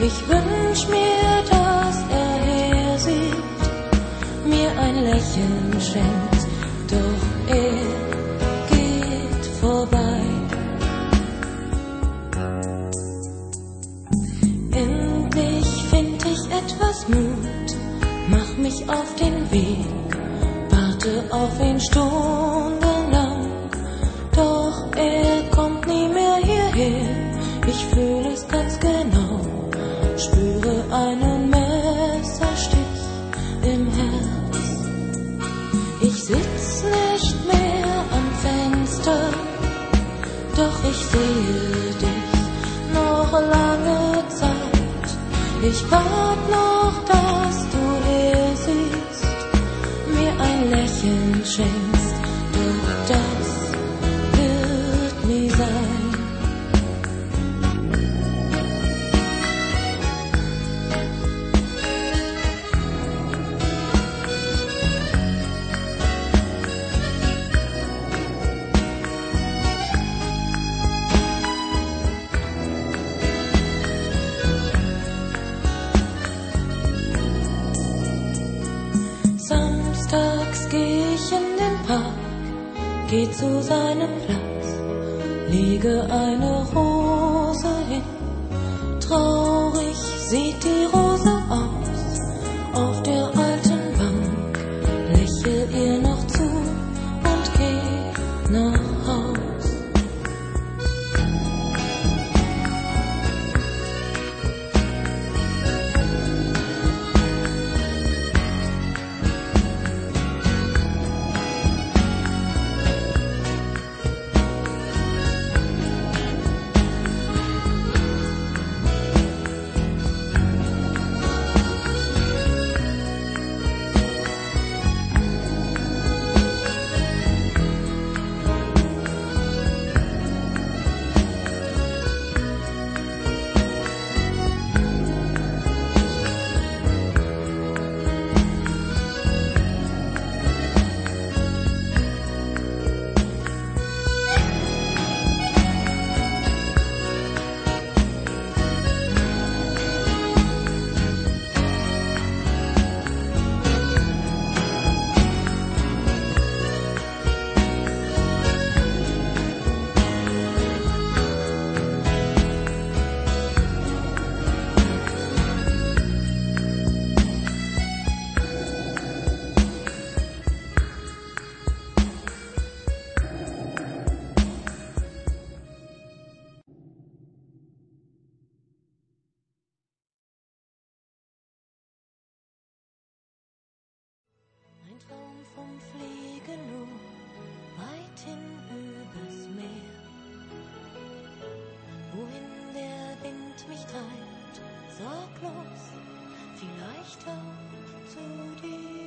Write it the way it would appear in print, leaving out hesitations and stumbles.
Ich wünsch mir, dass er her sieht, mir ein Lächeln schenkt, doch er geht vorbei. Endlich find ich etwas Mut, mach mich auf den Weg, warte auf ihn stundenlang, doch er kommt nie mehr hierher. Ich fühle es ganz genau, spüre einen Messerstich im Herz. Ich sitz nicht mehr am Fenster, doch ich sehe dich noch lange Zeit. Ich wart noch, dass du her siehst, mir ein Lächeln schenkst, doch das wird nie sein. Samstags geh ich in den Park, geh zu seinem Platz, lege eine Rose hin. Traurig sieht die Rose aus, auf der alten Bank, lächel ihr noch zu und geh nach Haus. Ein Traum vom Fliegen nur, weit hin übers Meer, wohin der Wind mich treibt, sorglos, vielleicht auch zu dir.